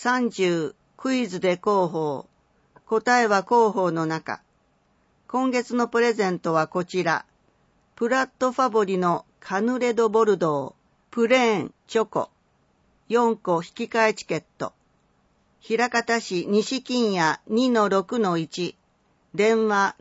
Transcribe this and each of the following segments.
30クイズで広報。答えは広報の中。今月のプレゼントはこちら。プラットファボリのカヌレ・ド・ボルドー、プレーン、チョコ。4個引き換えチケット。枚方市西金谷 2-6-1。電話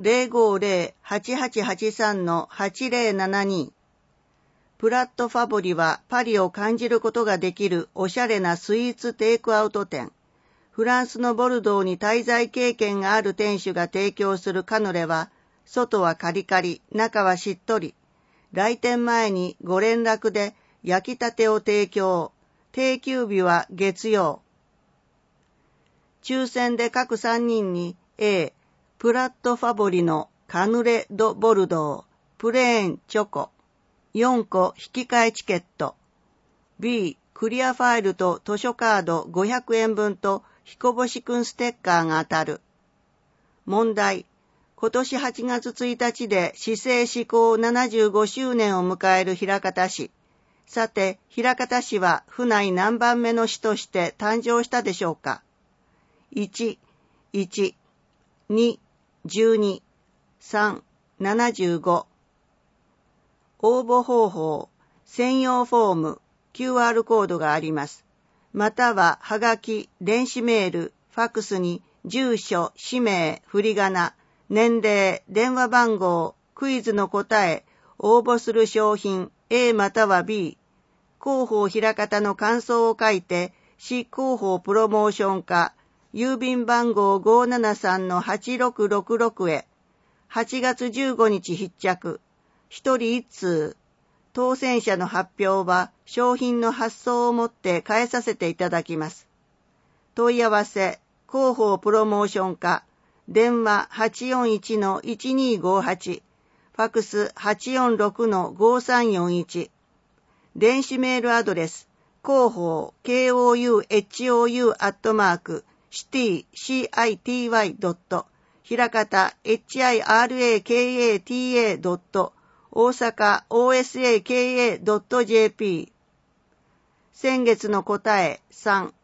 050-8883-8072。プラットファボリはパリを感じることができるおしゃれなスイーツテイクアウト店。フランスのボルドーに滞在経験がある店主が提供するカヌレは、外はカリカリ、中はしっとり。来店前にご連絡で焼きたてを提供。定休日は月曜。抽選で各3人に A、プラットファボリのカヌレ・ド・ボルドー、プレーン・チョコ。4個引き換えチケット。B、クリアファイルと図書カード500円分と彦星くんステッカーが当たる。問題。今年8月1日で市政施行75周年を迎える枚方市。さて、枚方市は府内何番目の市として誕生したでしょうか。1、1、2、12、3、75。応募方法、専用フォーム、QR コードがあります。または、はがき、電子メール、ファックスに、住所、氏名、振り仮名、年齢、電話番号、クイズの答え、応募する商品、A または B、広報枚方の感想を書いて、市広報プロモーション課、郵便番号 573-8666 へ、8月15日必着。一人一通。当選者の発表は商品の発送をもって返させていただきます。問い合わせ、広報プロモーション課、電話 841-1258、ファックス 846-5341、電子メールアドレス、広報 KOUHOU@ city 枚方 hirakata 大阪 osaka.jp 先月の答え3